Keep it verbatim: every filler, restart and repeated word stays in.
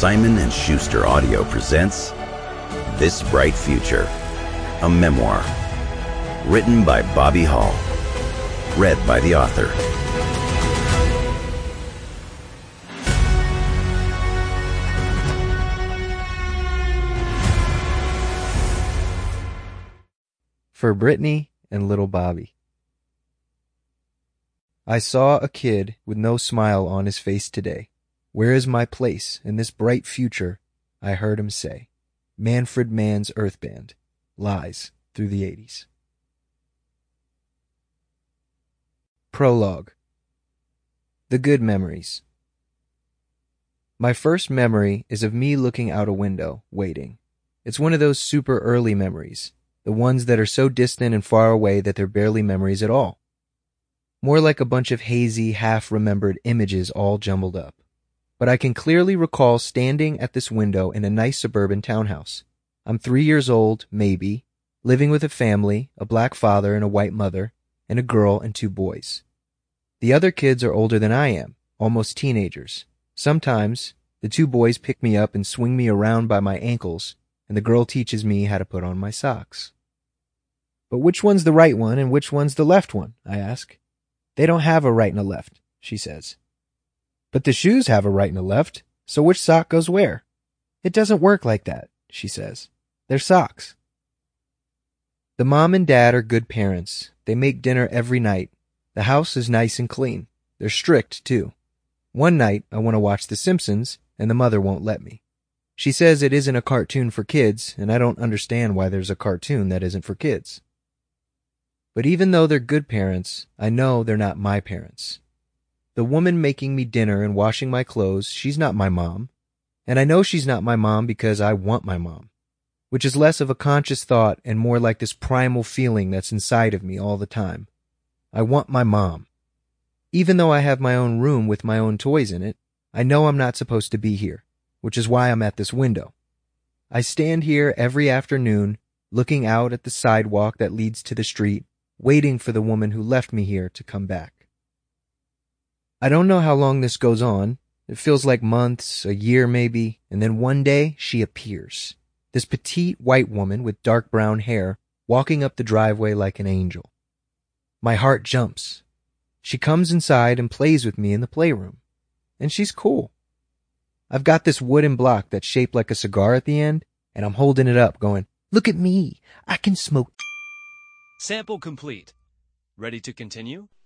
Simon and Schuster Audio presents This Bright Future, a memoir. Written by Bobby Hall. Read by the author. For Brittany and little Bobby. I saw a kid with no smile on his face today. Where is my place in this bright future? I heard him say. Manfred Mann's Earth Band. Lies through the eighties. Prologue. The good memories. My first memory is of me looking out a window, waiting. It's one of those super early memories, the ones that are so distant and far away that they're barely memories at all. More like a bunch of hazy, half-remembered images all jumbled up. But I can clearly recall standing at this window in a nice suburban townhouse. I'm three years old, maybe, living with a family, a black father and a white mother, and a girl and two boys. The other kids are older than I am, almost teenagers. Sometimes, the two boys pick me up and swing me around by my ankles, and the girl teaches me how to put on my socks. But which one's the right one and which one's the left one? I ask. They don't have a right and a left, she says. But the shoes have a right and a left, so which sock goes where? It doesn't work like that, she says. They're socks. The mom and dad are good parents. They make dinner every night. The house is nice and clean. They're strict, too. One night, I want to watch The Simpsons, and the mother won't let me. She says it isn't a cartoon for kids, and I don't understand why there's a cartoon that isn't for kids. But even though they're good parents, I know they're not my parents. The woman making me dinner and washing my clothes, she's not my mom. And I know she's not my mom because I want my mom, which is less of a conscious thought and more like this primal feeling that's inside of me all the time. I want my mom. Even though I have my own room with my own toys in it, I know I'm not supposed to be here, which is why I'm at this window. I stand here every afternoon, looking out at the sidewalk that leads to the street, waiting for the woman who left me here to come back. I don't know how long this goes on. It feels like months, a year maybe, and then one day she appears. This petite white woman with dark brown hair, walking up the driveway like an angel. My heart jumps. She comes inside and plays with me in the playroom. And she's cool. I've got this wooden block that's shaped like a cigar at the end, and I'm holding it up going, "Look at me, I can smoke." Sample complete. Ready to continue?